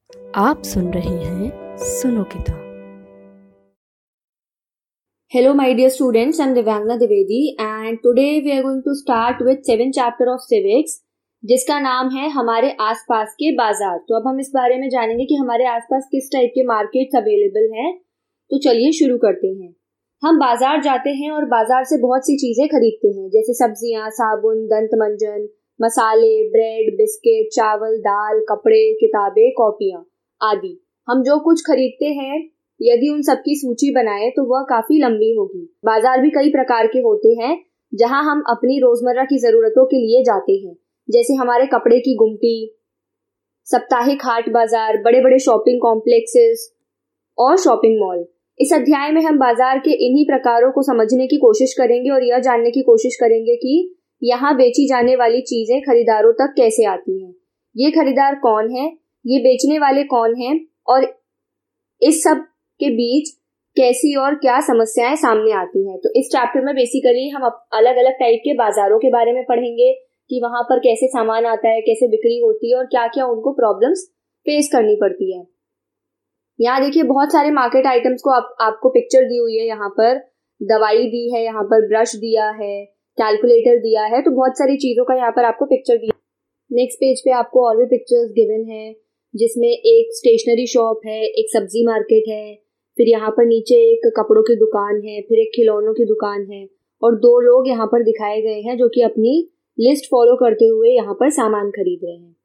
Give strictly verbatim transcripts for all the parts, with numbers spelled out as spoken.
आप सुन रहे हैं सुनो किताब। Hello my dear students, I am Divyangna Dwivedi and today we are going to start with seventh chapter of civics जिसका नाम है हमारे आसपास के बाजार। तो अब हम इस बारे में जानेंगे कि हमारे आसपास किस टाइप के मार्केट्स अवेलेबल हैं। तो चलिए शुरू करते हैं। हम बाजार जाते हैं और बाजार से बहुत सी चीजें खरीदते हैं, जैसे सब्जियां, साबुन, दंत मंजन, मसाले, ब्रेड, बिस्किट, चावल, दाल, कपड़े, किताबें, कॉपियां आदि। हम जो कुछ खरीदते हैं, यदि उन सबकी सूची बनाएं तो वह काफी लंबी होगी। बाजार भी कई प्रकार के होते हैं जहां हम अपनी रोजमर्रा की जरूरतों के लिए जाते हैं, जैसे हमारे कपड़े की गुमटी, साप्ताहिक हाट बाजार, बड़े बड़े शॉपिंग कॉम्प्लेक्सेस और शॉपिंग मॉल। इस अध्याय में हम बाजार के इन्हीं प्रकारों को समझने की कोशिश करेंगे और यह जानने की कोशिश करेंगे कि यहाँ बेची जाने वाली चीजें खरीदारों तक कैसे आती हैं, ये खरीदार कौन है, ये बेचने वाले कौन हैं और इस सब के बीच कैसी और क्या समस्याएं सामने आती हैं। तो इस चैप्टर में बेसिकली हम अलग अलग टाइप के बाजारों के बारे में पढ़ेंगे कि वहां पर कैसे सामान आता है, कैसे बिक्री होती है और क्या क्या उनको प्रॉब्लम्स फेस करनी पड़ती है। यहाँ देखिए बहुत सारे मार्केट आइटम्स को आप, आपको पिक्चर दी हुई है। यहाँ पर दवाई दी है, यहाँ पर ब्रश दिया है, कैलकुलेटर दिया है, तो बहुत सारी चीजों का यहाँ पर आपको पिक्चर दिया। नेक्स्ट पेज पे आपको और भी पिक्चर्स गिवन है, जिसमें एक स्टेशनरी शॉप है, एक सब्जी मार्केट है, फिर यहाँ पर नीचे एक कपड़ों की दुकान है, फिर एक खिलौनों की दुकान है और दो लोग यहाँ पर दिखाए गए हैं जो कि अपनी लिस्ट फॉलो करते हुए यहाँ पर सामान खरीद रहे हैं।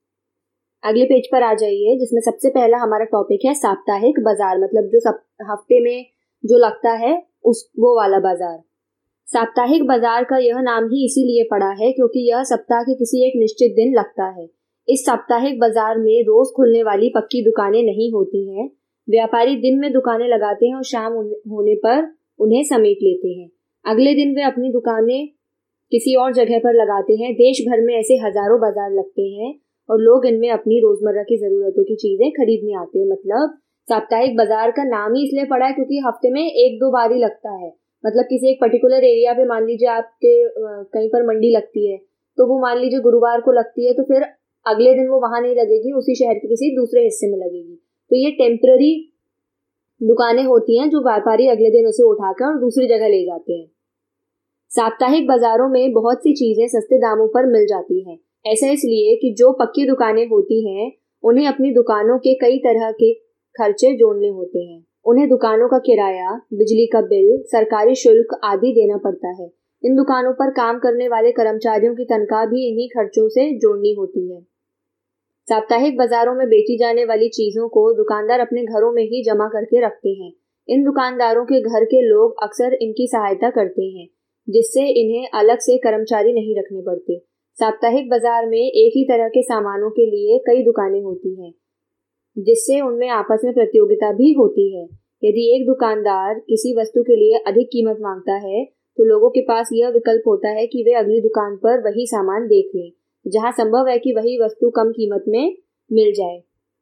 अगले पेज पर आ जाइए, जिसमें सबसे पहला हमारा टॉपिक है साप्ताहिक बाजार, मतलब जो सब हफ्ते में जो लगता है उस वो वाला बाजार। साप्ताहिक बाजार का यह नाम ही इसीलिए पड़ा है क्योंकि यह सप्ताह के किसी एक निश्चित दिन लगता है। इस साप्ताहिक बाजार में रोज खुलने वाली पक्की दुकानें नहीं होती हैं। व्यापारी दिन में दुकानें लगाते हैं और शाम होने पर उन्हें समेट लेते हैं। अगले दिन वे अपनी दुकानें किसी और जगह पर लगाते हैं। देश भर में ऐसे हजारों बाजार लगते हैं और लोग इनमें अपनी रोजमर्रा की जरूरतों की चीजें खरीदने आते हैं। मतलब साप्ताहिक बाजार का नाम ही इसलिए पड़ा है क्योंकि हफ्ते में एक दो बार ही लगता है। मतलब किसी एक पर्टिकुलर एरिया पे मान लीजिए आपके कहीं पर मंडी लगती है, तो वो मान लीजिए गुरुवार को लगती है, तो फिर अगले दिन वो वहां नहीं लगेगी, उसी शहर के किसी दूसरे हिस्से में लगेगी। तो ये टेम्पररी दुकानें होती हैं जो व्यापारी अगले दिन उसे उठाकर और दूसरी जगह ले जाते हैं। साप्ताहिक बाजारों में बहुत सी चीजें सस्ते दामों पर मिल जाती हैं। ऐसा इसलिए कि जो पक्की दुकानें होती हैं उन्हें अपनी दुकानों के कई तरह के खर्चे जोड़ने होते हैं। उन्हें दुकानों का किराया, बिजली का बिल, सरकारी शुल्क आदि देना पड़ता है। इन दुकानों पर काम करने वाले कर्मचारियों की तनख्वाह भी इन्हीं खर्चों से जोड़नी होती है। साप्ताहिक बाजारों में बेची जाने वाली चीजों को दुकानदार अपने घरों में ही जमा करके रखते हैं। इन दुकानदारों के घर के लोग अक्सर इनकी सहायता करते हैं, जिससे इन्हें अलग से कर्मचारी नहीं रखने पड़ते। साप्ताहिक बाजार में एक ही तरह के सामानों के लिए कई दुकानें होती हैं, जिससे उनमें आपस में प्रतियोगिता भी होती है। यदि एक दुकानदार किसी वस्तु के लिए अधिक कीमत मांगता है तो लोगों के पास यह विकल्प होता है कि वे अगली दुकान पर वही सामान देख लें, जहां संभव है कि वही वस्तु कम कीमत में मिल जाए।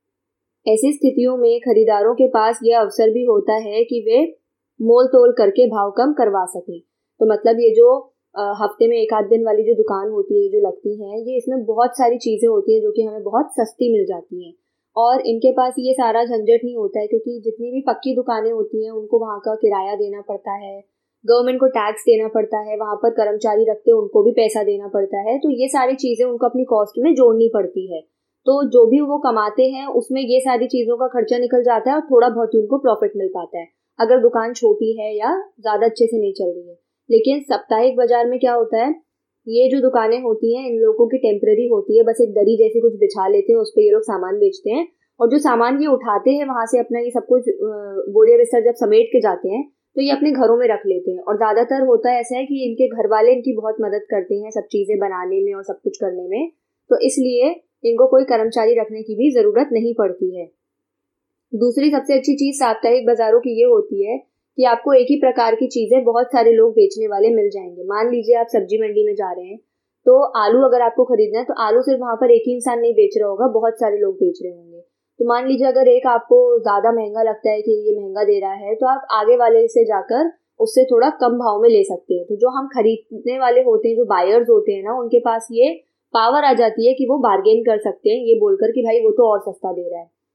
ऐसी स्थितियों में खरीदारों के पास यह अवसर भी होता है कि वे मोल तोल करके भाव कम करवा सकें। तो मतलब ये जो हफ्ते में एक आध दिन वाली जो दुकान होती है, जो लगती है, ये इसमें बहुत सारी चीजें होती है जो कि हमें बहुत सस्ती मिल जाती हैं और इनके पास ये सारा झंझट नहीं होता है क्योंकि जितनी भी पक्की दुकानें होती हैं उनको वहाँ का किराया देना पड़ता है, गवर्नमेंट को टैक्स देना पड़ता है, वहां पर कर्मचारी रखते हैं उनको भी पैसा देना पड़ता है। तो ये सारी चीजें उनको अपनी कॉस्ट में जोड़नी पड़ती है। तो जो भी वो कमाते हैं उसमें ये सारी चीजों का खर्चा निकल जाता है और थोड़ा बहुत ही उनको प्रॉफिट मिल पाता है, अगर दुकान छोटी है या ज्यादा अच्छे से नहीं चल रही है। लेकिन साप्ताहिक बाजार में क्या होता है, ये जो दुकानें होती हैं इन लोगों की टेम्पररी होती है, बस एक दरी जैसी कुछ बिछा लेते हैं, उस पर ये लोग सामान बेचते हैं और जो सामान ये उठाते हैं वहां से अपना ये सब कुछ बोरिया बिस्तर जब समेट के जाते हैं तो ये अपने घरों में रख लेते हैं। और ज्यादातर होता है ऐसा है कि इनके घर वाले इनकी बहुत मदद करते हैं सब चीजें बनाने में और सब कुछ करने में, तो इसलिए इनको कोई कर्मचारी रखने की भी जरूरत नहीं पड़ती है। दूसरी सबसे अच्छी चीज साप्ताहिक बाजारों की ये होती है कि आपको एक ही प्रकार की चीजें बहुत सारे लोग बेचने वाले मिल जाएंगे। मान लीजिए आप सब्जी मंडी में जा रहे हैं, तो आलू अगर आपको खरीदना है तो आलू सिर्फ वहां पर एक ही इंसान नहीं बेच रहा होगा, बहुत सारे लोग बेच रहे होंगे। तो मान लीजिए अगर एक आपको ज्यादा महंगा लगता है कि ये महंगा दे रहा है, तो आप आगे वाले से जाकर उससे थोड़ा कम भाव में ले सकते हैं। तो जो हम खरीदने वाले होते हैं, जो बायर्स होते हैं ना, उनके पास ये पावर आ जाती है कि वो बार्गेन कर सकते हैं ये बोलकर कि भाई वो तो और सस्ता दे रहा है।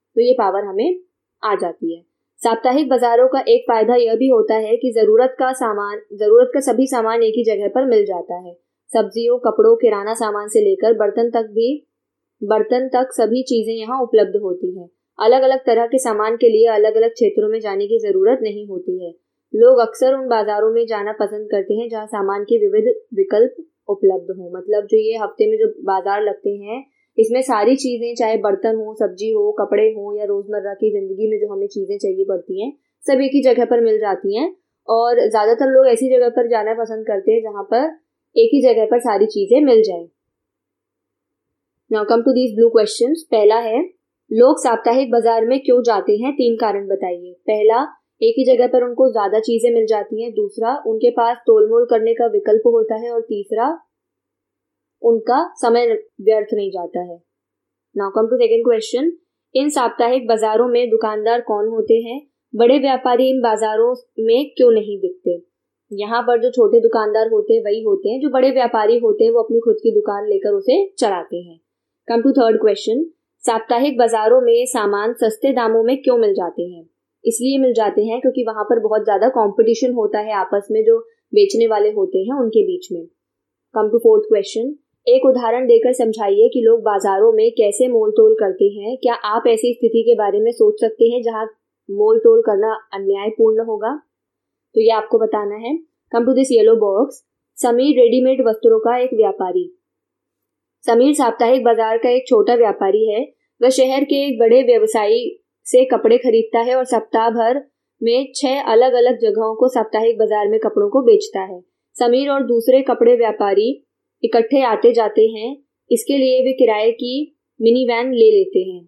तो ये पावर हमें आ जाती है। साप्ताहिक बाजारों का एक फायदा यह भी होता है कि जरूरत का सामान जरूरत का सभी सामान एक ही जगह पर मिल जाता है। सब्जियों, कपड़ों, किराना सामान से लेकर बर्तन तक भी बर्तन तक सभी चीजें यहाँ उपलब्ध होती हैं। अलग अलग तरह के सामान के लिए अलग अलग क्षेत्रों में जाने की जरूरत नहीं होती है। लोग अक्सर उन बाजारों में जाना पसंद करते हैं जहाँ सामान के विविध विकल्प उपलब्ध हो। मतलब जो ये हफ्ते में जो बाजार लगते हैं, इसमें सारी चीजें, चाहे बर्तन हो, सब्जी हो, कपड़े हो या रोजमर्रा की जिंदगी में जो हमें चीजें चाहिए पड़ती हैं, सब एक ही जगह पर मिल जाती हैं। और ज्यादातर लोग ऐसी जगह पर जाना पसंद करते हैं जहां पर एक ही जगह पर सारी चीजें मिल जाएं। Now come to these blue questions. पहला है, लोग साप्ताहिक बाजार में क्यों जाते हैं? तीन कारण बताइए। पहला, एक ही जगह पर उनको ज्यादा चीजें मिल जाती हैं। दूसरा, उनके पास तोलमोल करने का विकल्प होता है। और तीसरा, उनका समय व्यर्थ नहीं जाता है। Now come to second question. इन साप्ताहिक बाजारों में दुकानदार कौन होते हैं? बड़े व्यापारी इन बाजारों में क्यों नहीं दिखते? यहाँ पर जो छोटे दुकानदार होते हैं वही होते हैं। जो बड़े व्यापारी होते हैं वो अपनी खुद की दुकान लेकर उसे चलाते हैं। Come to third question. साप्ताहिक बाजारों में सामान सस्ते दामों में क्यों मिल जाते हैं? इसलिए मिल जाते हैं क्योंकि वहां पर बहुत ज्यादा कंपटीशन होता है आपस में, जो बेचने वाले होते हैं उनके बीच में। Come to fourth question. एक उदाहरण देकर समझाइए कि लोग बाजारों में कैसे मोल तोल करते हैं। क्या आप ऐसी स्थिति के बारे में सोच सकते हैं जहां मोल तोल करना अन्यायपूर्ण होगा? तो ये आपको बताना है। Come to this yellow box. Sameer readymade वस्त्रों का एक व्यापारी। समीर साप्ताहिक बाजार का एक छोटा व्यापारी है। वह शहर के एक बड़े व्यवसायी से कपड़े खरीदता है और सप्ताह भर में छह अलग अलग जगहों को साप्ताहिक बाजार में कपड़ों को बेचता है। समीर और दूसरे कपड़े व्यापारी इकट्ठे आते जाते हैं। इसके लिए वे किराए की मिनी वैन ले लेते हैं।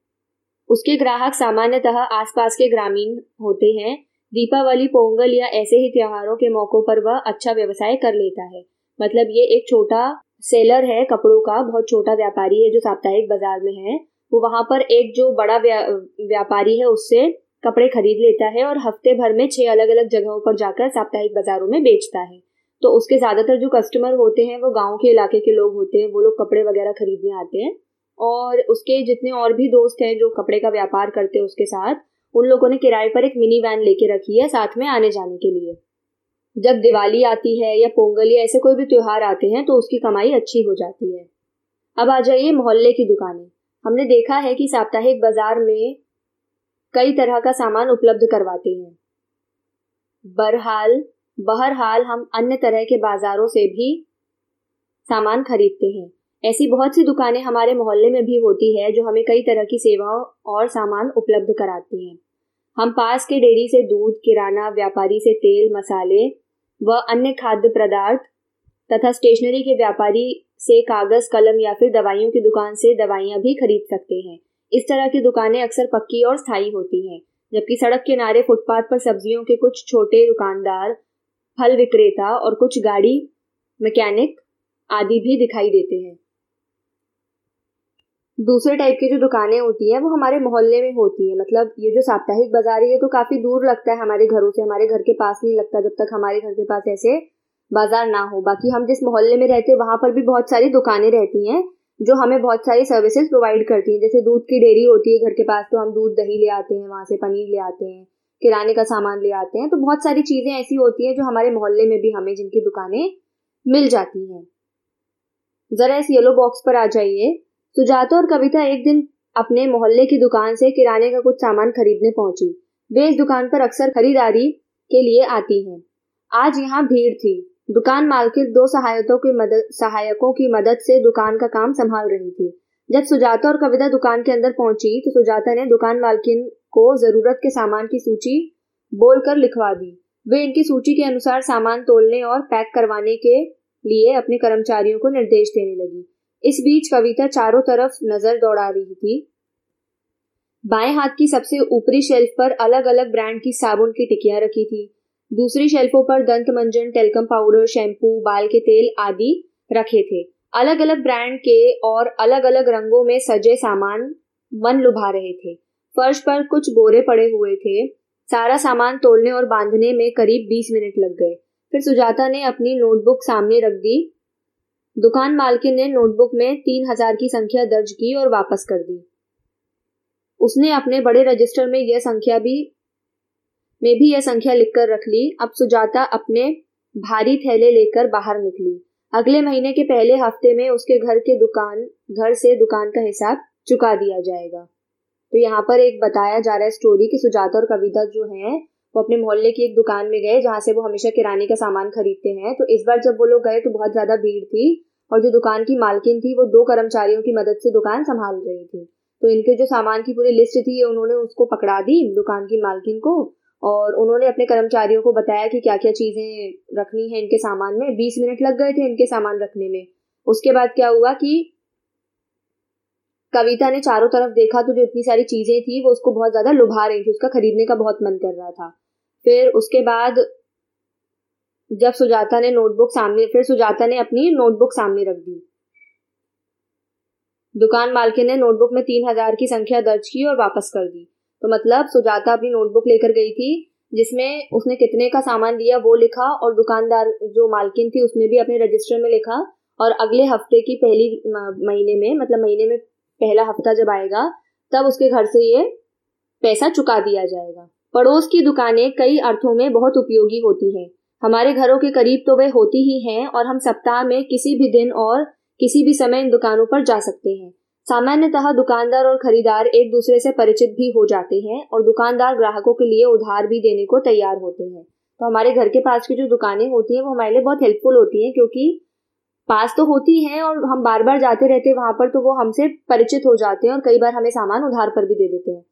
उसके ग्राहक सामान्यतः आसपास के ग्रामीण होते हैं। दीपावली, पोंगल या ऐसे ही त्योहारों के मौकों पर वह अच्छा व्यवसाय कर लेता है। मतलब ये एक छोटा सेलर है कपड़ों का, बहुत छोटा व्यापारी है जो साप्ताहिक बाजार में है। वो वहां पर एक जो बड़ा व्या, व्यापारी है उससे कपड़े खरीद लेता है और हफ्ते भर में छह अलग अलग जगहों पर जाकर साप्ताहिक बाजारों में बेचता है। तो उसके ज्यादातर जो कस्टमर होते हैं वो गांव के इलाके के लोग होते हैं। वो लोग कपड़े वगैरह खरीदने आते हैं। और उसके जितने और भी दोस्त हैं जो कपड़े का व्यापार करते हैं उसके साथ, उन लोगों ने किराए पर एक मिनी वैन लेके रखी है साथ में आने जाने के लिए। जब दिवाली आती है या पोंगल या ऐसे कोई भी त्योहार आते हैं तो उसकी कमाई अच्छी हो जाती है। अब आ जाइए मोहल्ले की दुकानें। हमने देखा है कि साप्ताहिक बाजार में कई तरह का सामान उपलब्ध करवाते हैं। बहरहाल बहरहाल हम अन्य तरह के बाजारों से भी सामान खरीदते हैं। ऐसी बहुत सी दुकानें हमारे मोहल्ले में भी होती है जो हमें कई तरह की सेवाओं और सामान उपलब्ध कराती हैं। हम पास के डेयरी से दूध, किराना व्यापारी से तेल, मसाले व अन्य खाद्य पदार्थ तथा स्टेशनरी के व्यापारी से कागज, कलम या फिर दवाइयों की दुकान से दवाइयां भी खरीद सकते हैं। इस तरह की दुकानें अक्सर पक्की और स्थायी होती हैं, जबकि सड़क किनारे फुटपाथ पर सब्जियों के कुछ छोटे दुकानदार, फल विक्रेता और कुछ गाड़ी मैकेनिक आदि भी दिखाई देते हैं। दूसरे टाइप की जो दुकानें होती हैं वो हमारे मोहल्ले में होती है। मतलब ये जो साप्ताहिक बाजार है ये तो काफी दूर लगता है हमारे घरों से, हमारे घर के पास नहीं लगता जब तक हमारे घर के पास ऐसे बाजार ना हो। बाकी हम जिस मोहल्ले में रहते हैं वहां पर भी बहुत सारी दुकानें रहती हैं जो हमें बहुत सारी सर्विसेज प्रोवाइड करती हैं। जैसे दूध की डेयरी होती है घर के पास, तो हम दूध दही ले आते हैं, वहां से पनीर ले आते हैं, किराने का सामान ले आते हैं। तो बहुत सारी चीजें ऐसी होती हैं जो हमारे मोहल्ले में भी हमें जिनकी दुकानें मिल जाती हैं। जरा इस येलो बॉक्स पर आ जाइए। सुजाता और कविता एक दिन अपने मोहल्ले की दुकान से किराने का कुछ सामान खरीदने पहुंची। वे इस दुकान पर अक्सर खरीदारी के लिए आती हैं। आज यहाँ भीड़ थी। दुकान मालकिन दो सहायकों की मदद सहायकों की मदद से दुकान का काम संभाल रही थी। जब सुजाता और कविता दुकान के अंदर पहुंची तो सुजाता ने दुकान मालकिन को जरूरत के सामान की सूची बोलकर लिखवा दी। वे इनकी सूची के अनुसार सामान तोलने और पैक करवाने के लिए अपने कर्मचारियों को निर्देश देने लगी। इस बीच कविता चारों तरफ नजर दौड़ा रही थी। बाएं हाथ की सबसे ऊपरी शेल्फ पर अलग अलग ब्रांड की साबुन की टिकियां रखी थी। दूसरी शेल्फों पर दंत मंजन, टेल्कम पाउडर, शैम्पू, बाल के तेल आदि रखे थे। अलग अलग ब्रांड के और अलग अलग रंगों में सजे सामान मन लुभा रहे थे। फर्श पर कुछ बोरे पड़े हुए थे। सारा सामान तोलने और बांधने में करीब बीस मिनट लग गए। फिर सुजाता ने अपनी नोटबुक सामने रख दी। दुकान मालकिन ने नोटबुक में तीन हजार की संख्या दर्ज की और वापस कर दी। उसने अपने बड़े रजिस्टर में यह संख्या भी में भी यह संख्या लिखकर रख ली। अब सुजाता अपने भारी थैले लेकर बाहर निकली। अगले महीने के पहले हफ्ते में उसके घर के दुकान घर से दुकान का हिसाब चुका दिया जाएगा। तो यहाँ पर एक बताया जा रहा है स्टोरी कि सुजाता और कविता जो हैं वो अपने मोहल्ले की एक दुकान में गए जहाँ से वो हमेशा किराने का सामान खरीदते हैं। तो इस बार जब वो लोग गए तो बहुत ज्यादा भीड़ थी और जो दुकान की मालकिन थी वो दो कर्मचारियों की मदद से दुकान संभाल रही थी। तो इनके जो सामान की पूरी लिस्ट थी उन्होंने उसको पकड़ा दी दुकान की मालकिन को, और उन्होंने अपने कर्मचारियों को बताया कि क्या क्या चीजें रखनी है इनके सामान में। बीस मिनट लग गए थे इनके सामान रखने में। उसके बाद क्या हुआ कि कविता ने चारों तरफ देखा तो जो इतनी सारी चीजें थी वो उसको बहुत ज्यादा लुभा रही थी, उसका खरीदने का बहुत मन कर रहा था। फिर उसके बाद जब सुजाता ने नोटबुक सामने फिर सुजाता ने अपनी नोटबुक सामने रख दी। दुकान मालकिन ने नोटबुक में तीन हजार की संख्या दर्ज की और वापस कर दी। तो मतलब सुजाता अपनी नोटबुक लेकर गई थी जिसमें उसने कितने का सामान लिया वो लिखा, और दुकानदार जो मालकिन थी उसने भी अपने रजिस्टर में लिखा। और अगले हफ्ते की पहली महीने में मतलब महीने में पहला हफ्ता जब आएगा तब उसके घर से ये पैसा चुका दिया जाएगा। पड़ोस की दुकानें कई अर्थों में बहुत उपयोगी होती हैं। हमारे घरों के करीब तो वे होती ही हैं और हम सप्ताह में किसी भी दिन और किसी भी समय इन दुकानों पर जा सकते हैं। सामान्यतः दुकानदार और खरीदार एक दूसरे से परिचित भी हो जाते हैं और दुकानदार ग्राहकों के लिए उधार भी देने को तैयार होते हैं। तो हमारे घर के पास की जो दुकानें होती हैं वो हमारे लिए बहुत हेल्पफुल होती हैं, क्योंकि पास तो होती हैं और हम बार बार जाते रहते हैं वहां पर, तो वो हमसे परिचित हो जाते हैं और कई बार हमें सामान उधार पर भी दे देते हैं।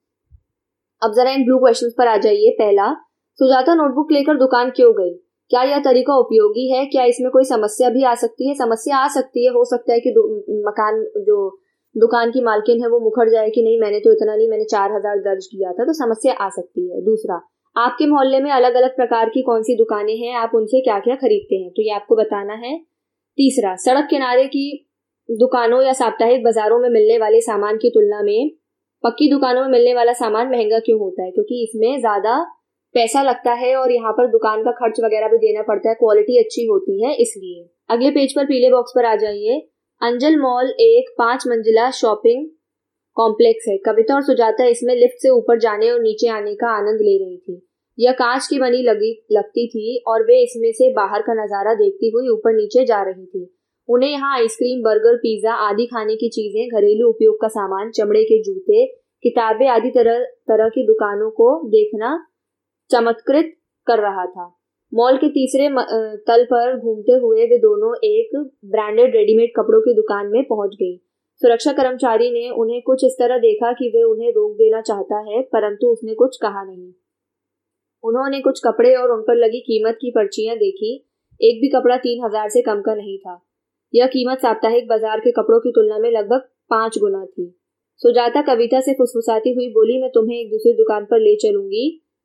अब जरा इन ब्लू क्वेश्चंस पर आ जाइए। पहला, सुजाता नोटबुक लेकर दुकान क्यों गई? क्या यह तरीका उपयोगी है? क्या इसमें कोई समस्या भी आ सकती है? समस्या आ सकती है, हो सकता है कि मकान जो दुकान की मालकिन है वो मुखर जाए कि नहीं मैंने तो इतना नहीं, मैंने चार हजार दर्ज किया था, तो समस्या आ सकती है। दूसरा, आपके मोहल्ले में अलग अलग प्रकार की कौन सी दुकानें हैं, आप उनसे क्या क्या खरीदते हैं, तो ये आपको बताना है। तीसरा, सड़क किनारे की दुकानों या साप्ताहिक बाजारों में मिलने वाले सामान की तुलना में पक्की दुकानों में मिलने वाला सामान महंगा क्यों होता है? क्योंकि इसमें ज्यादा पैसा लगता है और यहाँ पर दुकान का खर्च वगैरह भी देना पड़ता है, क्वालिटी अच्छी होती है इसलिए। अगले पेज पर पीले बॉक्स पर आ जाइए। अंजल मॉल एक पांच मंजिला शॉपिंग कॉम्प्लेक्स है। कविता और सुजाता इसमें लिफ्ट से ऊपर जाने और नीचे आने का आनंद ले रही थी। यह कांच की बनी लगी लगती थी और वे इसमें से बाहर का नजारा देखती हुई ऊपर नीचे जा रही थी। उन्हें यहाँ आइसक्रीम, बर्गर, पिज्जा आदि खाने की चीजें, घरेलू उपयोग का सामान, चमड़े के जूते, किताबें आदि तरह तरह की दुकानों को देखना चमत्कृत कर रहा था। मॉल के तीसरे तल पर घूमते हुए वे दोनों एक ब्रांडेड रेडीमेड कपड़ों की दुकान में पहुंच गई। सुरक्षा कर्मचारी ने उन्हें कुछ इस तरह देखा कि वे उन्हें रोक देना चाहता है, परंतु उसने कुछ कहा नहीं। उन्होंने कुछ कपड़े और उन पर लगी कीमत की पर्चियां देखी। एक भी कपड़ा तीन हजार से कम का नहीं था। यह कीमत साप्ताहिक बाजार के कपड़ों की तुलना में लगभग पांच गुना थी। सुजाता कविता से फुसफुसाती हुई बोली, मैं तुम्हें एक दूसरी दुकान पर ले चलूंगी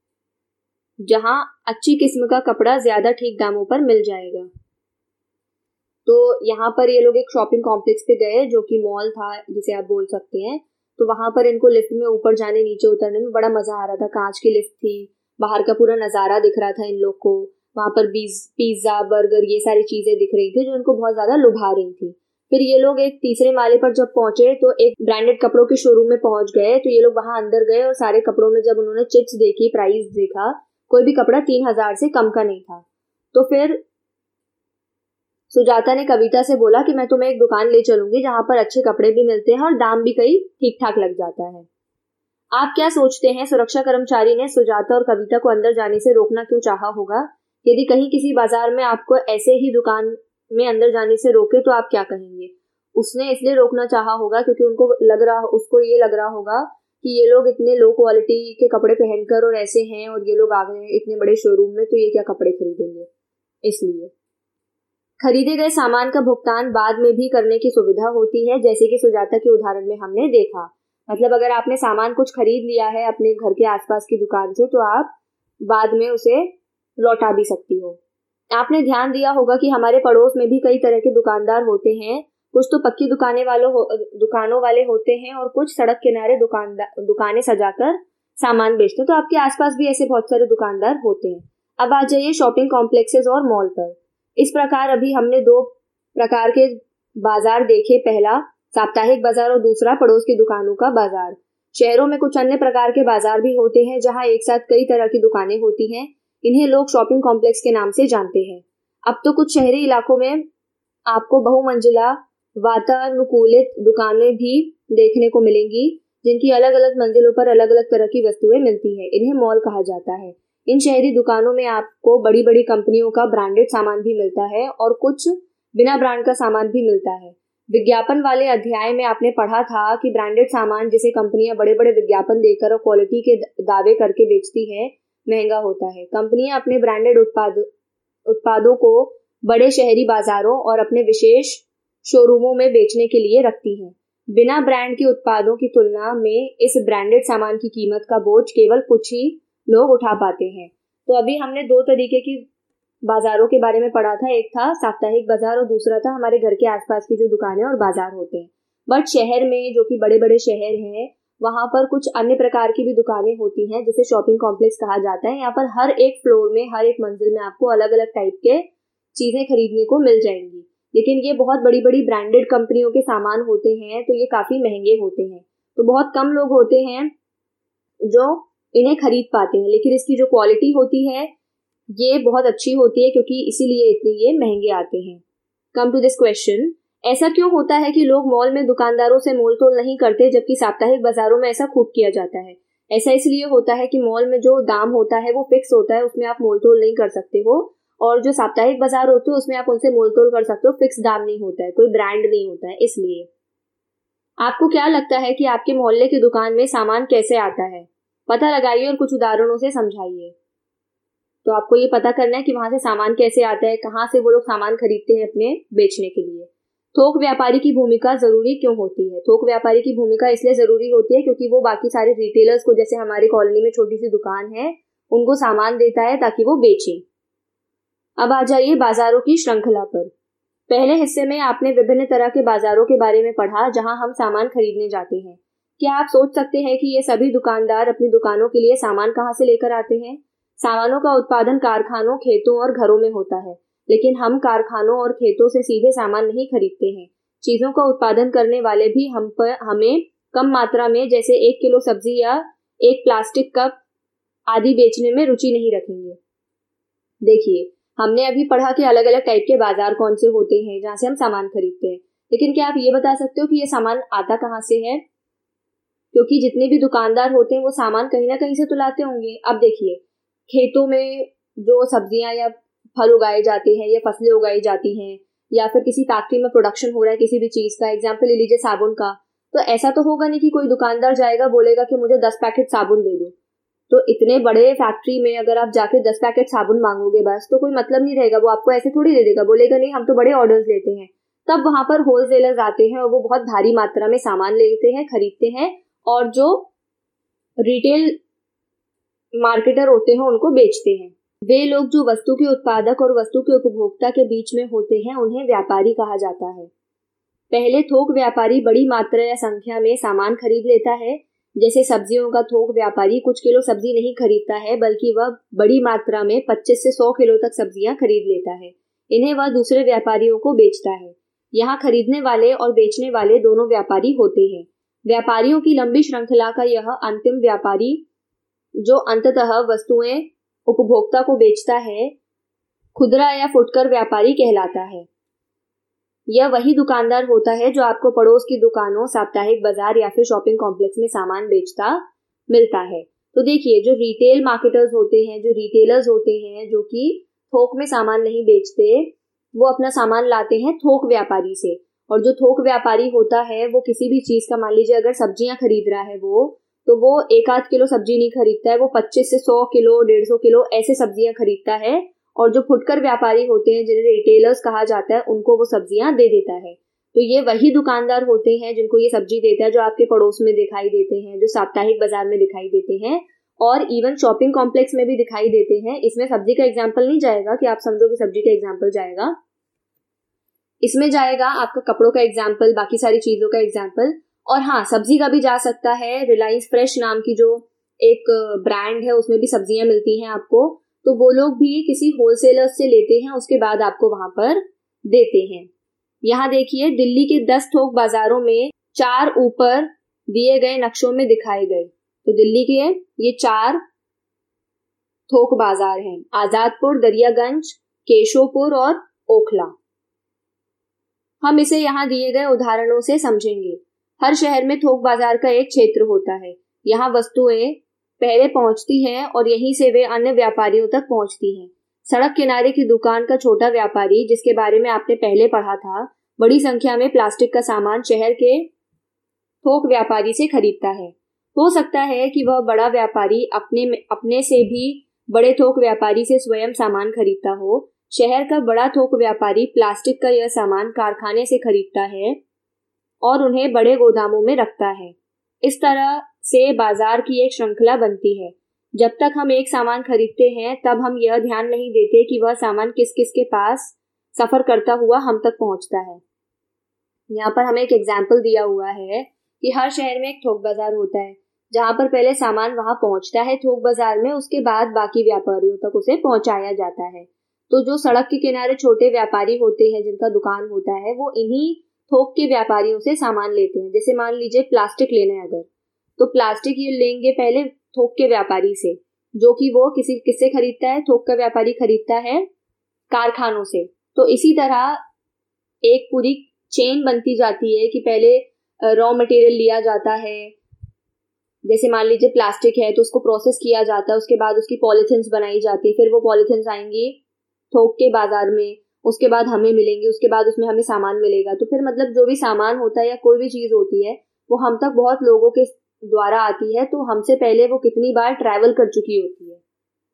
जहां अच्छी किस्म का कपड़ा ज्यादा ठीक दामों पर मिल जाएगा। तो यहाँ पर ये लोग एक शॉपिंग कॉम्प्लेक्स पे गए जो कि मॉल था जिसे आप बोल सकते हैं। तो वहां पर इनको लिफ्ट में ऊपर जाने नीचे उतरने में बड़ा मजा आ रहा था। कांच की लिफ्ट थी, बाहर का पूरा नजारा दिख रहा था इन लोग को। वहां पर पिज्जा, बर्गर, ये सारी चीजें दिख रही थी जो इनको बहुत ज्यादा लुभा रही थी। फिर ये लोग एक तीसरे माले पर जब पहुंचे तो एक ब्रांडेड कपड़ों के शोरूम में पहुंच गए। तो ये लोग वहां अंदर गए और सारे कपड़ों में जब उन्होंने चिट्स देखी, प्राइस देखा, कोई भी कपड़ा तीन हजार से कम का नहीं था। तो फिर सुजाता ने कविता से बोला कि मैं तुम्हें एक दुकान ले चलूंगी जहां पर अच्छे कपड़े भी मिलते हैं और दाम भी कई ठीक ठाक लग जाता है। आप क्या सोचते हैं, सुरक्षा कर्मचारी ने सुजाता और कविता को अंदर जाने से रोकना क्यों चाहा होगा? यदि कहीं किसी बाजार में आपको ऐसे ही दुकान में अंदर जाने से रोके तो आप क्या कहेंगे? उसने इसलिए रोकना चाहा होगा क्योंकि उनको लग रहा उसको ये लग रहा होगा कि ये लोग इतने लो क्वालिटी के कपड़े पहनकर और ऐसे हैं और ये लोग आ गए हैं इतने बड़े शोरूम में, तो ये क्या कपड़े खरीदेंगे। इसलिए खरीदे गए सामान का भुगतान बाद में भी करने की सुविधा होती है, जैसे कि सुजाता के उदाहरण में हमने देखा। मतलब अगर आपने सामान कुछ खरीद लिया है अपने घर के आसपास की दुकान से तो आप बाद में उसे लौटा भी सकती हो। आपने ध्यान दिया होगा कि हमारे पड़ोस में भी कई तरह के दुकानदार होते हैं। कुछ तो पक्की दुकानें वालों हो, दुकानों वाले होते हैं और कुछ सड़क किनारे दुकानदार दुकानें सजाकर सामान बेचते हैं। तो आपके आसपास भी ऐसे बहुत सारे दुकानदार होते हैं। अब आ जाइए शॉपिंग कॉम्प्लेक्सेस और मॉल पर। इस प्रकार अभी हमने दो प्रकार के बाजार देखे, पहला साप्ताहिक बाजार और दूसरा पड़ोस की दुकानों का बाजार। शहरों में कुछ अन्य प्रकार के बाजार भी होते हैं जहां एक साथ कई तरह की दुकानें होती हैं। इन्हें लोग शॉपिंग कॉम्प्लेक्स के नाम से जानते हैं। अब तो कुछ शहरी इलाकों में आपको बहुमंजिला वातानुकूलित दुकानें भी देखने को मिलेंगी, जिनकी अलग अलग मंजिलों पर अलग अलग तरह की वस्तुएं मिलती है। इन्हें मॉल कहा जाता है। इन शहरी दुकानों में आपको बड़ी बड़ी कंपनियों का ब्रांडेड सामान भी मिलता है और कुछ बिना ब्रांड का सामान भी मिलता है। विज्ञापन वाले अध्याय में आपने पढ़ा था कि ब्रांडेड सामान जिसे कंपनियां बड़े बड़े विज्ञापन देकर और क्वालिटी के दावे करके बेचती है, महंगा होता है। कंपनियां अपने ब्रांडेड उत्पाद उत्पादों को बड़े शहरी बाजारों और अपने विशेष शोरूमों में बेचने के लिए रखती हैं। बिना ब्रांड के उत्पादों की तुलना में इस ब्रांडेड सामान की कीमत का बोझ केवल कुछ ही लोग उठा पाते हैं। तो अभी हमने दो तरीके की बाजारों के बारे में पढ़ा था। एक था साप्ताहिक बाजार और दूसरा था हमारे घर के आसपास की जो दुकानें और बाजार होते हैं। बट शहर में, जो कि बड़े बड़े शहर हैं, वहां पर कुछ अन्य प्रकार की भी दुकानें होती हैं जिसे शॉपिंग कॉम्प्लेक्स कहा जाता है। यहाँ पर हर एक फ्लोर में, हर एक मंजिल में आपको अलग अलग टाइप के चीजें खरीदने को मिल जाएंगी। लेकिन ये बहुत बड़ी बड़ी ब्रांडेड कंपनियों के सामान होते हैं, तो ये काफी महंगे होते हैं। तो बहुत कम लोग होते हैं जो इन्हें खरीद पाते हैं, लेकिन इसकी जो क्वालिटी होती है ये बहुत अच्छी होती है, क्योंकि इसीलिए इतने ये महंगे आते हैं। कम टू दिस क्वेश्चन, ऐसा क्यों होता है कि लोग मॉल में दुकानदारों से मोल तोल नहीं करते, जबकि साप्ताहिक बाजारों में ऐसा खूब किया जाता है? ऐसा इसलिए होता है कि मॉल में जो दाम होता है वो फिक्स होता है, उसमें आप मोल तोल नहीं कर सकते हो, और जो साप्ताहिक बाजार होते हैं उसमें आप उनसे मोल तोल कर सकते हो, फिक्स दाम नहीं होता है, कोई ब्रांड नहीं होता है। इसलिए आपको क्या लगता है कि आपके मोहल्ले की दुकान में सामान कैसे आता है? पता लगाइए और कुछ उदाहरणों से समझाइए। तो आपको ये पता करना है कि वहां से सामान कैसे आता है, कहाँ से वो लोग सामान खरीदते हैं अपने बेचने के लिए। थोक व्यापारी की भूमिका जरूरी क्यों होती है? थोक व्यापारी की भूमिका इसलिए जरूरी होती है क्योंकि वो बाकी सारे रिटेलर्स को, जैसे हमारी कॉलोनी में छोटी सी दुकान है, उनको सामान देता है ताकि वो बेचें। अब आ जाइए बाजारों की श्रृंखला पर। पहले हिस्से में आपने विभिन्न तरह के बाजारों के बारे में पढ़ा जहां हम सामान खरीदने जाते हैं। क्या आप सोच सकते हैं कि ये सभी दुकानदार अपनी दुकानों के लिए सामान कहां से लेकर आते हैं? सामानों का उत्पादन कारखानों, खेतों और घरों में होता है, लेकिन हम कारखानों और खेतों से सीधे सामान नहीं खरीदते हैं। चीजों का उत्पादन करने वाले भी हम पर हमें कम मात्रा में, जैसे एक किलो सब्जी या एक प्लास्टिक कप आदि बेचने में रुचि नहीं रखेंगे। देखिए, हमने अभी पढ़ा कि अलग अलग टाइप के बाजार कौन से होते हैं जहां से हम सामान खरीदते हैं, लेकिन क्या आप ये बता सकते हो कि ये सामान आता कहां से है? क्योंकि जितने भी दुकानदार होते हैं वो सामान कहीं ना कहीं से तो लाते होंगे। अब देखिए, खेतों में जो सब्जियां या फल उगाए जाते हैं या फसलें उगाई जाती हैं, या फिर किसी फैक्ट्री में प्रोडक्शन हो रहा है किसी भी चीज का, एग्जाम्पल ले लीजिए साबुन का, तो ऐसा तो होगा नहीं कि कोई दुकानदार जाएगा बोलेगा कि मुझे दस पैकेट साबुन दे दो। तो इतने बड़े फैक्ट्री में अगर आप जाके दस पैकेट साबुन मांगोगे बस, तो कोई मतलब नहीं रहेगा। वो आपको ऐसे थोड़ी दे देगा, बोलेगा नहीं हम तो बड़े ऑर्डर्स लेते हैं। तब वहां पर होलसेलर्स आते हैं और वो बहुत भारी मात्रा में सामान लेते हैं, खरीदते हैं, और जो रिटेल मार्केटर होते हैं उनको बेचते हैं। वे लोग जो वस्तु के उत्पादक और वस्तु के उपभोक्ता के बीच में होते हैं उन्हें व्यापारी कहा जाता है। पहले थोक व्यापारी बड़ी मात्रा या संख्या में सामान खरीद लेता है। जैसे सब्जियों का थोक व्यापारी कुछ किलो सब्जी नहीं खरीदता है, बल्कि वह बड़ी मात्रा में पच्चीस से सौ किलो तक सब्जियां खरीद लेता है। इन्हें वह दूसरे व्यापारियों को बेचता है। यहाँ खरीदने वाले और बेचने वाले दोनों व्यापारी होते हैं। व्यापारियों की लंबी श्रृंखला का यह अंतिम व्यापारी, जो अंततः वस्तुएं उपभोक्ता को बेचता है, खुदरा या फुटकर व्यापारी कहलाता है। यह वही दुकानदार होता है जो आपको पड़ोस की दुकानों, साप्ताहिक बाजार या फिर शॉपिंग कॉम्प्लेक्स में सामान बेचता मिलता है। तो देखिए, जो रिटेल मार्केटर्स होते हैं, जो रिटेलर्स होते हैं, जो कि थोक में सामान नहीं बेचते, वो अपना सामान लाते हैं थोक व्यापारी से। और जो थोक व्यापारी होता है वो किसी भी चीज का, मान लीजिए अगर सब्जियां खरीद रहा है वो, तो वो एक आध किलो सब्जी नहीं खरीदता है, वो पच्चीस से सौ किलो, डेढ़ सौ किलो ऐसे सब्जियां खरीदता है। और जो फुटकर व्यापारी होते हैं, जिन्हें रिटेलर्स कहा जाता है, उनको वो सब्जियां दे देता है। तो ये वही दुकानदार होते हैं जिनको ये सब्जी देता है, जो आपके पड़ोस में दिखाई देते हैं, जो साप्ताहिक बाजार में दिखाई देते हैं, और इवन शॉपिंग कॉम्प्लेक्स में भी दिखाई देते हैं। इसमें सब्जी का एग्जाम्पल नहीं जाएगा कि आप समझो कि सब्जी का एग्जाम्पल जाएगा, इसमें जाएगा आपका कपड़ों का एग्जाम्पल, बाकी सारी चीजों का एग्जाम्पल। और हाँ, सब्जी का भी जा सकता है। रिलायंस फ्रेश नाम की जो एक ब्रांड है, उसमें भी सब्जियां मिलती हैं आपको, तो वो लोग भी किसी होलसेलर से लेते हैं, उसके बाद आपको वहां पर देते हैं। यहाँ देखिए, दिल्ली के दस थोक बाजारों में चार ऊपर दिए गए नक्शों में दिखाए गए। तो दिल्ली के ये चार थोक बाजार हैं, आजादपुर, दरियागंज, केशोपुर और ओखला। हम इसे यहाँ दिए गए उदाहरणों से समझेंगे। हर शहर में थोक बाजार का एक क्षेत्र होता है। यहाँ वस्तुएं पहले पहुंचती हैं और यहीं से वे अन्य व्यापारियों तक पहुंचती हैं। सड़क किनारे की दुकान का छोटा व्यापारी, जिसके बारे में आपने पहले पढ़ा था, बड़ी संख्या में प्लास्टिक का सामान शहर के थोक व्यापारी से खरीदता है। हो सकता है कि वह बड़ा व्यापारी अपने अपने से भी बड़े थोक व्यापारी से स्वयं सामान खरीदता हो। शहर का बड़ा थोक व्यापारी प्लास्टिक का यह सामान कारखाने से खरीदता है और उन्हें बड़े गोदामों में रखता है। इस तरह से बाजार की एक श्रृंखला बनती है। जब तक हम एक सामान खरीदते हैं तब हम यह ध्यान नहीं देते कि वह सामान किस किस के पास सफर करता हुआ हम तक पहुंचता है। यहाँ पर हमें एक एग्जाम्पल दिया हुआ है कि हर शहर में एक थोक बाजार होता है, जहाँ पर पहले सामान वहां पहुंचता है थोक बाजार में, उसके बाद बाकी व्यापारियों तक उसे पहुंचाया जाता है। तो जो सड़क के किनारे छोटे व्यापारी होते हैं, जिनका दुकान होता है, वो इन्हीं थोक के व्यापारियों से सामान लेते हैं। जैसे मान लीजिए प्लास्टिक लेना है अगर, तो प्लास्टिक ये लेंगे पहले थोक के व्यापारी से, जो कि वो किसी किससे खरीदता है, थोक का व्यापारी खरीदता है कारखानों से। तो इसी तरह एक पूरी चेन बनती जाती है कि पहले रॉ मटेरियल लिया जाता है। जैसे मान लीजिए प्लास्टिक है तो उसको प्रोसेस किया जाता है, उसके बाद उसकी पॉलीथिन्स बनाई जाती है, फिर वो पॉलीथिन्स आएंगी थोक के बाजार में, उसके बाद हमें मिलेंगी, उसके बाद उसमें हमें सामान मिलेगा। तो फिर मतलब जो भी सामान होता है या कोई भी चीज होती है वो हम तक बहुत लोगों के द्वारा आती है, तो हमसे पहले वो कितनी बार ट्रैवल कर चुकी होती है।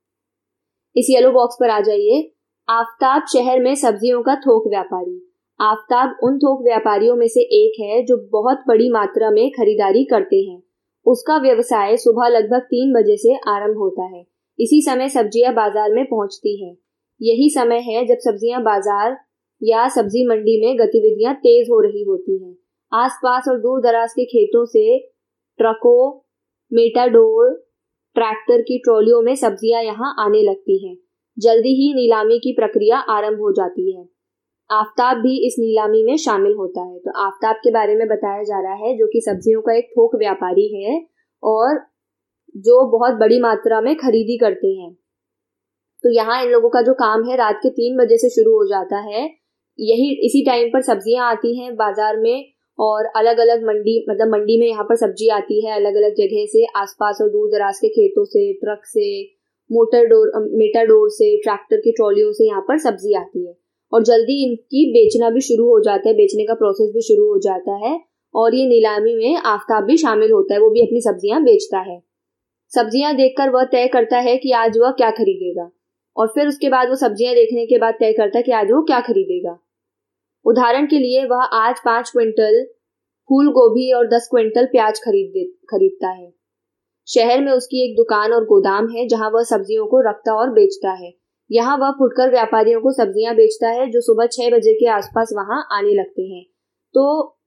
इस येलो बॉक्स पर आ जाइए। आफताब शहर में सब्जियों का थोक व्यापारी। आफताब उन थोक व्यापारियों में से एक है जो बहुत बड़ी मात्रा में खरीदारी करते हैं। उसका व्यवसाय सुबह लगभग तीन बजे से आरंभ होता है। इसी समय सब्जियां बाजार में पहुंचती हैं। यही समय है जब सब्जियां बाजार या सब्जी मंडी में गतिविधियां तेज हो रही होती हैं। आसपास और दूर दराज के खेतों से ट्रकों, मेटाडोर, ट्रैक्टर की ट्रॉलियों में सब्जियां यहां आने लगती हैं। जल्दी ही नीलामी की प्रक्रिया आरंभ हो जाती है। आफताब भी इस नीलामी में शामिल होता है। तो आफताब के बारे में बताया जा रहा है, जो कि सब्जियों का एक थोक व्यापारी है और जो बहुत बड़ी मात्रा में खरीदी करते हैं। तो यहाँ इन लोगों का जो काम है रात के तीन बजे से शुरू हो जाता है। यही इसी टाइम पर सब्जियां आती हैं बाजार में और अलग अलग मंडी, मतलब मंडी में यहाँ पर सब्जी आती है अलग अलग जगह से, आसपास और दूर दराज के खेतों से, ट्रक से, मोटर डोर मेटाडोर से, ट्रैक्टर की ट्रॉलियों से यहाँ पर सब्जी आती है और जल्दी इनकी बेचना भी शुरू हो जाता है, बेचने का प्रोसेस भी शुरू हो जाता है। और ये नीलामी में आफताब भी शामिल होता है, वो भी अपनी सब्जियां बेचता है। सब्जियां देखकर वह तय करता है कि आज वह क्या खरीदेगा और फिर उसके बाद वो सब्जियां देखने के बाद तय करता है कि आज वो क्या खरीदेगा। उदाहरण के लिए वह आज पांच क्विंटल फूल गोभी और दस क्विंटल प्याज खरीद खरीदता है। शहर में उसकी एक दुकान और गोदाम है जहां वह सब्जियों को रखता और बेचता है। यहाँ वह फुटकर व्यापारियों को सब्जियां बेचता है जो सुबह छह बजे के आसपास वहां आने लगते हैं। तो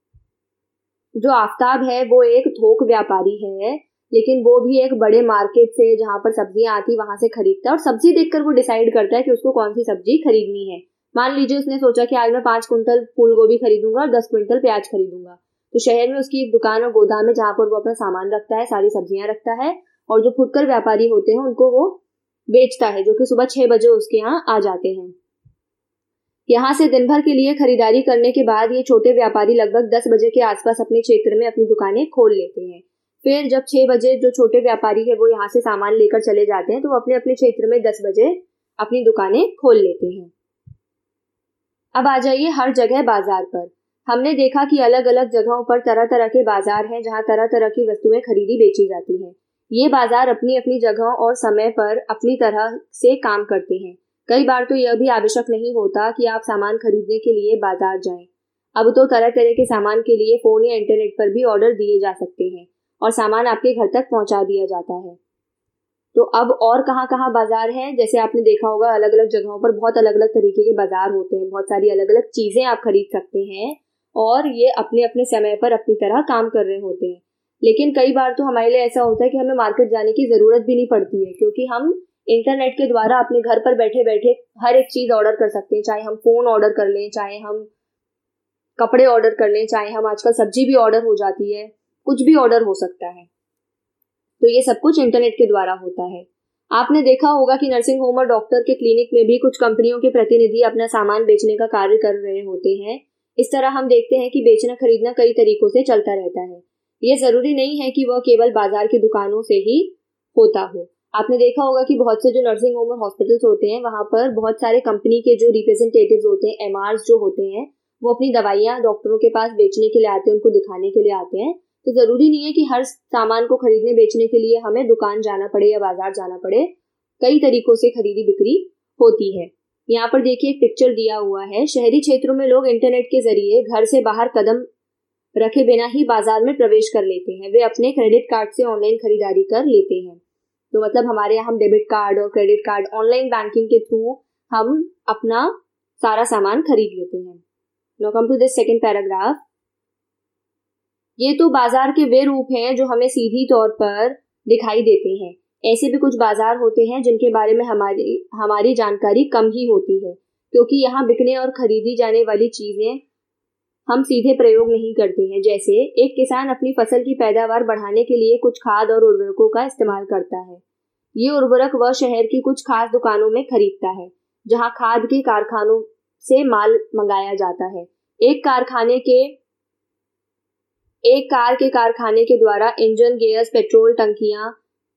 जो आफताब है वो एक थोक व्यापारी है, लेकिन वो भी एक बड़े मार्केट से जहां पर सब्जियां आती वहां से खरीदता है और सब्जी देखकर वो डिसाइड करता है कि उसको कौन सी सब्जी खरीदनी है। मान लीजिए उसने सोचा कि आज मैं पांच क्विंटल फूल गोभी खरीदूंगा और दस क्विंटल प्याज खरीदूंगा। तो शहर में उसकी एक दुकान और गोदाम है जहां पर वो अपना सामान रखता है, सारी सब्जियां रखता है और जो फुटकर व्यापारी होते हैं उनको वो बेचता है, जो कि सुबह छह बजे उसके यहाँ आ जाते हैं। यहाँ से दिन भर के लिए खरीदारी करने के बाद ये छोटे व्यापारी लगभग दस बजे के आसपास अपने क्षेत्र में अपनी दुकानें खोल लेते हैं। फिर जब छह बजे जो छोटे व्यापारी है वो यहाँ से सामान लेकर चले जाते हैं तो वो अपने अपने क्षेत्र में दस बजे अपनी दुकानें खोल लेते हैं। अब आ जाइए हर जगह बाजार पर। हमने देखा कि अलग अलग जगहों पर तरह तरह के बाजार हैं जहाँ तरह तरह की वस्तुएं खरीदी बेची जाती हैं। ये बाजार अपनी अपनी जगह और समय पर अपनी तरह से काम करते हैं। कई बार तो यह भी आवश्यक नहीं होता कि आप सामान खरीदने के लिए बाजार जाएं। अब तो तरह तरह के सामान के लिए फोन या इंटरनेट पर भी ऑर्डर दिए जा सकते हैं और सामान आपके घर तक पहुंचा दिया जाता है। तो अब और कहाँ कहाँ बाजार हैं, जैसे आपने देखा होगा अलग अलग जगहों पर बहुत अलग अलग तरीके के बाजार होते हैं, बहुत सारी अलग अलग चीजें आप खरीद सकते हैं और ये अपने अपने समय पर अपनी तरह काम कर रहे होते हैं। लेकिन कई बार तो हमारे लिए ऐसा होता है कि हमें मार्केट जाने की जरूरत भी नहीं पड़ती है, क्योंकि हम इंटरनेट के द्वारा अपने घर पर बैठे बैठे हर एक चीज ऑर्डर कर सकते हैं। चाहे हम फोन ऑर्डर कर लें, चाहे हम कपड़े ऑर्डर कर लें, चाहे हम आजकल सब्जी भी ऑर्डर हो जाती है, कुछ भी ऑर्डर हो सकता है। तो ये सब कुछ इंटरनेट के द्वारा होता है। आपने देखा होगा कि नर्सिंग होम और डॉक्टर के क्लिनिक में भी कुछ कंपनियों के प्रतिनिधि अपना सामान बेचने का कार्य कर रहे होते हैं। इस तरह हम देखते हैं कि बेचना खरीदना कई तरीकों से चलता रहता है। ये जरूरी नहीं है कि वह केवल बाजार की दुकानों से ही होता हो। आपने देखा होगा कि बहुत से जो नर्सिंग होम और हॉस्पिटल्स होते हैं वहां पर बहुत सारे कंपनी के जो रिप्रेजेंटेटिव्स होते हैं, एमआरस जो होते हैं, वो अपनी दवाइयां डॉक्टरों के पास बेचने के लिए आते हैं, उनको दिखाने के लिए आते हैं। तो जरूरी नहीं है कि हर सामान को खरीदने बेचने के लिए हमें दुकान जाना पड़े या बाजार जाना पड़े। कई तरीकों से खरीदी बिक्री होती है। यहाँ पर देखिए एक पिक्चर दिया हुआ है। शहरी क्षेत्रों में लोग इंटरनेट के जरिए घर से बाहर कदम रखे बिना ही बाजार में प्रवेश कर लेते हैं। वे अपने क्रेडिट कार्ड से ऑनलाइन खरीदारी कर लेते हैं। तो मतलब हमारे यहाँ हम डेबिट कार्ड और क्रेडिट कार्ड ऑनलाइन बैंकिंग के थ्रू हम अपना सारा सामान खरीद लेते हैं। Now come to this second paragraph. ये तो बाजार के वे रूप हैं जो हमें सीधी तौर पर दिखाई देते हैं। ऐसे भी कुछ बाजार होते हैं जिनके बारे में हमारी हमारी जानकारी कम ही होती है, क्योंकि यहाँ बिकने और खरीदी जाने वाली चीजें हम सीधे प्रयोग नहीं करते हैं। जैसे एक किसान अपनी फसल की पैदावार बढ़ाने के लिए कुछ खाद और उर्वरकों का इस्तेमाल करता है। ये उर्वरक वह शहर की कुछ खास दुकानों में खरीदता है जहाँ खाद के कारखानों से माल मंगाया जाता है। एक कारखाने के एक कार के कारखाने के द्वारा इंजन, गियर्स, पेट्रोल टंकियां,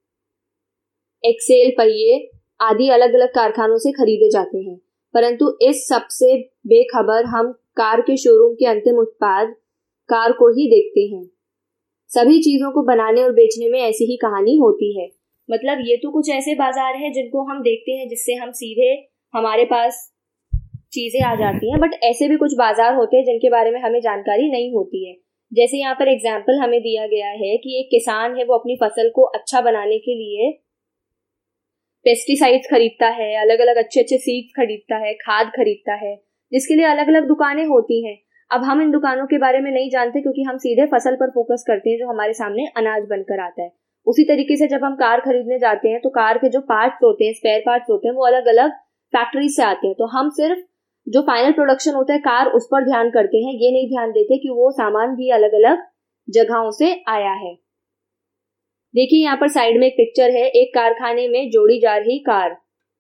एक्सेल पहिए आदि अलग अलग कारखानों से खरीदे जाते हैं। परंतु इस सबसे बेखबर हम कार के शोरूम के अंतिम उत्पाद कार को ही देखते हैं। सभी चीजों को बनाने और बेचने में ऐसी ही कहानी होती है। मतलब ये तो कुछ ऐसे बाजार हैं जिनको हम देखते हैं जिससे हम सीधे हमारे पास चीजें आ जाती हैं, बट ऐसे भी कुछ बाजार होते हैं जिनके बारे में हमें जानकारी नहीं होती है। जैसे यहाँ पर एग्जाम्पल हमें दिया गया है कि एक किसान है, वो अपनी फसल को अच्छा बनाने के लिए पेस्टिसाइड्स खरीदता है, अलग अलग अच्छे अच्छे सीड्स खरीदता है, खाद खरीदता है, जिसके लिए अलग अलग दुकानें होती हैं। अब हम इन दुकानों के बारे में नहीं जानते क्योंकि हम सीधे फसल पर फोकस करते हैं जो हमारे सामने अनाज बनकर आता है। उसी तरीके से जब हम कार खरीदने जाते हैं तो कार के जो पार्ट्स होते हैं, स्पेयर पार्ट्स होते हैं, वो अलग अलग फैक्ट्री से आते हैं। तो हम सिर्फ जो फाइनल प्रोडक्शन होता है कार, उस पर ध्यान करते हैं, ये नहीं ध्यान देते कि वो सामान भी अलग अलग जगहों से आया है। देखिए यहाँ पर साइड में एक पिक्चर है, एक कारखाने में जोड़ी जा रही कार।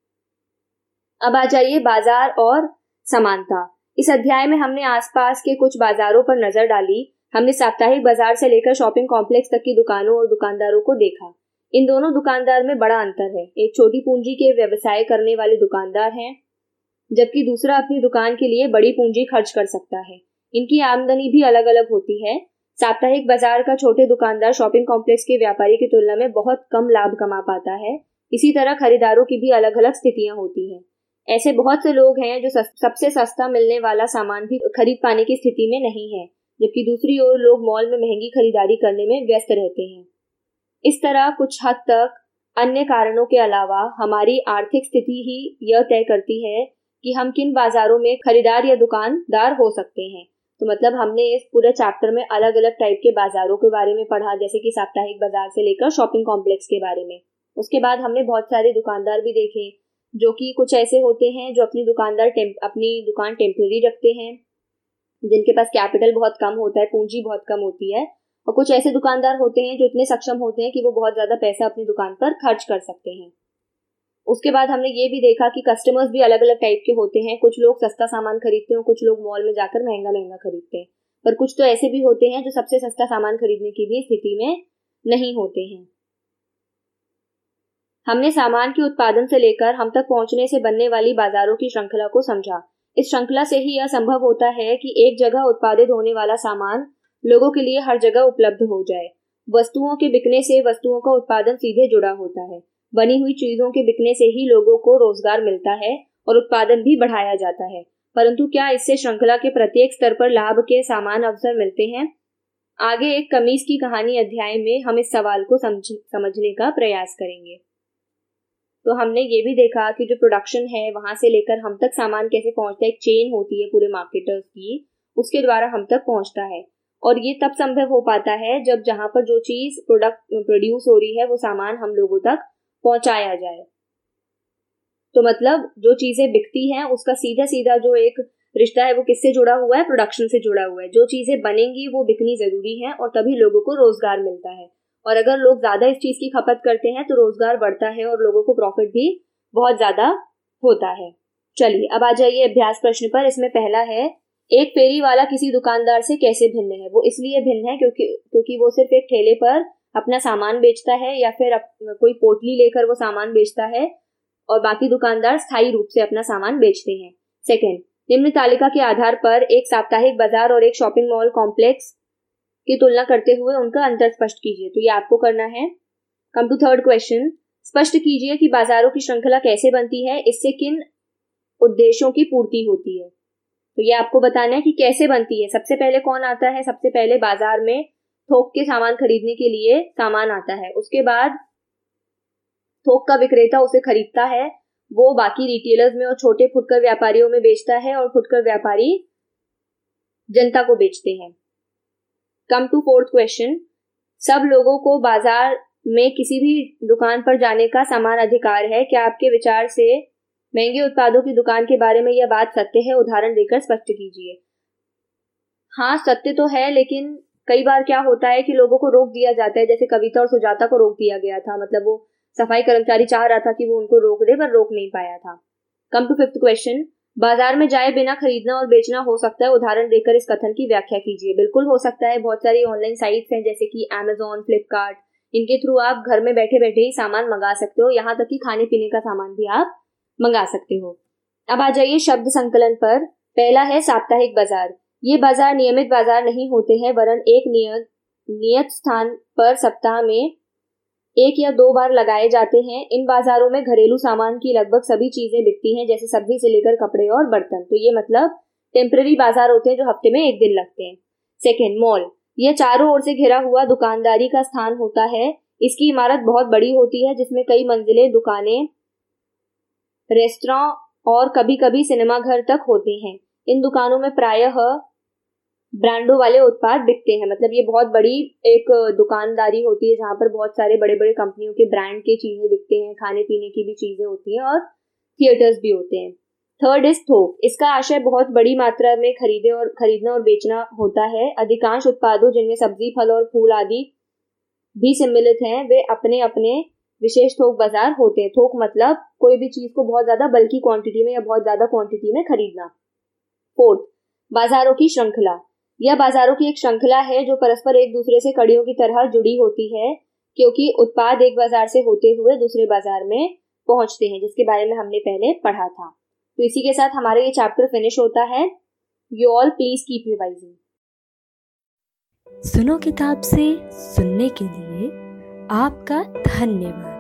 अब आ जाइए बाजार और समानता। इस अध्याय में हमने आसपास के कुछ बाजारों पर नजर डाली। हमने साप्ताहिक बाजार से लेकर शॉपिंग कॉम्प्लेक्स तक की दुकानों और दुकानदारों को देखा। इन दोनों दुकानदार में बड़ा अंतर है। एक छोटी पूंजी के व्यवसाय करने वाले दुकानदार हैं, जबकि दूसरा अपनी दुकान के लिए बड़ी पूंजी खर्च कर सकता है। इनकी आमदनी भी अलग अलग होती है। साप्ताहिक बाजार का छोटे दुकानदार शॉपिंग कॉम्प्लेक्स के व्यापारी की तुलना में बहुत कम लाभ कमा पाता है। इसी तरह खरीदारों की भी अलग अलग स्थितियां होती हैं। ऐसे बहुत से लोग हैं जो सबसे सस्ता मिलने वाला सामान भी खरीद पाने की स्थिति में नहीं है, जबकि दूसरी ओर लोग मॉल में महंगी खरीदारी करने में व्यस्त रहते हैं। इस तरह कुछ हद तक अन्य कारणों के अलावा हमारी आर्थिक स्थिति ही यह तय करती है कि हम किन बाजारों में खरीदार या दुकानदार हो सकते हैं। तो मतलब हमने इस पूरे चैप्टर में अलग अलग टाइप के बाजारों के बारे में पढ़ा, जैसे कि साप्ताहिक बाजार से लेकर शॉपिंग कॉम्प्लेक्स के बारे में। उसके बाद हमने बहुत सारे दुकानदार भी देखे, जो कि कुछ ऐसे होते हैं जो अपनी दुकानदार अपनी दुकान टेम्पररी रखते हैं, जिनके पास कैपिटल बहुत कम होता है, पूंजी बहुत कम होती है। और कुछ ऐसे दुकानदार होते हैं जो इतने सक्षम होते हैं कि वो बहुत ज्यादा पैसा अपनी दुकान पर खर्च कर सकते हैं। उसके बाद हमने ये भी देखा कि कस्टमर्स भी अलग अलग टाइप के होते हैं। कुछ लोग सस्ता सामान खरीदते हैं, कुछ लोग मॉल में जाकर महंगा महंगा खरीदते हैं, पर कुछ तो ऐसे भी होते हैं जो सबसे सस्ता सामान खरीदने की भी स्थिति में नहीं होते हैं। हमने सामान के उत्पादन से लेकर हम तक पहुंचने से बनने वाली बाजारों की श्रृंखला को समझा। इस श्रृंखला से ही यह संभव होता है कि एक जगह उत्पादित होने वाला सामान लोगों के लिए हर जगह उपलब्ध हो जाए। वस्तुओं के बिकने से वस्तुओं का उत्पादन सीधे जुड़ा होता है। बनी हुई चीजों के बिकने से ही लोगों को रोजगार मिलता है और उत्पादन भी बढ़ाया जाता है। परंतु क्या इससे श्रृंखला के प्रत्येक स्तर पर लाभ के समान अवसर मिलते हैं? आगे एक कमीज की कहानी अध्याय में हम इस सवाल को समझ, समझने का प्रयास करेंगे। तो हमने ये भी देखा कि जो प्रोडक्शन है वहां से लेकर हम तक सामान कैसे पहुंचता है। एक चेन होती है पूरे मार्केटर्स की, उसके द्वारा हम तक पहुंचता है। और ये तब संभव हो पाता है जब जहां पर जो चीज प्रोडक्ट प्रोड्यूस हो रही है वो सामान हम लोगों तक पहुंचाया जाए। तो मतलब जो चीजें बिकती हैं उसका सीधा सीधा जो एक रिश्ता है वो किससे जुड़ा हुआ है? प्रोडक्शन से जुड़ा हुआ है। जो चीजें बनेंगी वो बिकनी जरूरी है और तभी लोगों को रोजगार मिलता है, और अगर लोग ज्यादा इस चीज की खपत करते हैं तो रोजगार बढ़ता है और लोगों को प्रॉफिट भी बहुत ज्यादा होता है। चलिए अब आ जाइए अभ्यास प्रश्न पर। इसमें पहला है, एक फेरी वाला किसी दुकानदार से कैसे भिन्न है? वो इसलिए भिन्न है क्योंकि क्योंकि वो सिर्फ एक ठेले पर अपना सामान बेचता है या फिर कोई पोटली लेकर वो सामान बेचता है और बाकी दुकानदार स्थायी रूप से अपना सामान बेचते हैं। सेकंड, निम्न तालिका के आधार पर एक साप्ताहिक बाजार और एक शॉपिंग मॉल कॉम्प्लेक्स की तुलना करते हुए उनका अंतर स्पष्ट कीजिए। तो ये आपको करना है। कम टू थर्ड क्वेश्चन, स्पष्ट कीजिए कि बाजारों की श्रृंखला कैसे बनती है, इससे किन उद्देश्यों की पूर्ति होती है। तो ये आपको बताना है कि कैसे बनती है। सबसे पहले कौन आता है? सबसे पहले बाजार में थोक के सामान खरीदने के लिए सामान आता है, उसके बाद थोक का विक्रेता उसे खरीदता है, वो बाकी रिटेलर्स में और छोटे फुटकर व्यापारियों में बेचता है और फुटकर व्यापारी जनता को बेचते हैं। कम टू फोर्थ क्वेश्चन, सब लोगों को बाजार में किसी भी दुकान पर जाने का समान अधिकार है। क्या आपके विचार से महंगे उत्पादों की दुकान के बारे में यह बात सत्य है? उदाहरण देकर स्पष्ट कीजिए। हाँ, सत्य तो है, लेकिन कई बार क्या होता है कि लोगों को रोक दिया जाता है। जैसे कविता और सुजाता को रोक दिया गया था, मतलब वो सफाई कर्मचारी चाह रहा था कि वो उनको रोक दे पर रोक नहीं पाया था। कम टू फिफ्थ क्वेश्चन, बाजार में जाए बिना खरीदना और बेचना हो सकता है? उदाहरण देकर इस कथन की व्याख्या कीजिए। बिल्कुल हो सकता है। बहुत सारी ऑनलाइन साइट्स हैं जैसे कि अमेजोन, फ्लिपकार्ट, इनके थ्रू आप घर में बैठे बैठे ही सामान मंगा सकते हो, यहाँ तक कि खाने पीने का सामान भी आप मंगा सकते हो। अब आ जाइए शब्द संकलन पर। पहला है साप्ताहिक बाजार। ये बाजार नियमित बाजार नहीं होते हैं, वरन एक नियत नियत स्थान पर सप्ताह में एक या दो बार लगाए जाते हैं। इन बाजारों में घरेलू सामान की लगभग सभी चीजें बिकती हैं, जैसे सब्जी से लेकर कपड़े और बर्तन। तो ये मतलब टेम्पररी बाजार होते हैं जो हफ्ते में एक दिन लगते हैं। Second, mall. यह चारों ओर से घिरा हुआ दुकानदारी का स्थान होता है। इसकी इमारत बहुत बड़ी होती है जिसमें कई मंजिलें, दुकानें, रेस्तरां और कभी कभी सिनेमा घर तक होते हैं। इन दुकानों में प्रायः ब्रांडों वाले उत्पाद बिकते हैं। मतलब ये बहुत बड़ी एक दुकानदारी होती है जहां पर बहुत सारे बड़े बड़े कंपनियों के ब्रांड के चीजें बिकते हैं, खाने पीने की भी चीजें होती हैं और थिएटर्स भी होते हैं। थर्ड इज थोक। इसका आशय बहुत बड़ी मात्रा में खरीदे और खरीदना और बेचना होता है। अधिकांश उत्पादों जिनमें सब्जी, फल और फूल आदि भी सम्मिलित हैं, वे अपने अपने विशेष थोक बाजार होते हैं। थोक मतलब कोई भी चीज को बहुत ज्यादा बल्कि क्वांटिटी में या बहुत ज्यादा क्वांटिटी में खरीदना। फोर्थ, बाजारों की श्रृंखला। यह बाजारों की एक श्रृंखला है जो परस्पर एक दूसरे से कड़ियों की तरह जुड़ी होती है, क्योंकि उत्पाद एक बाजार से होते हुए दूसरे बाजार में पहुंचते हैं, जिसके बारे में हमने पहले पढ़ा था। तो इसी के साथ हमारा ये चैप्टर फिनिश होता है। You all please keep revising. सुनो किताब से सुनने के लिए आपका धन्यवाद।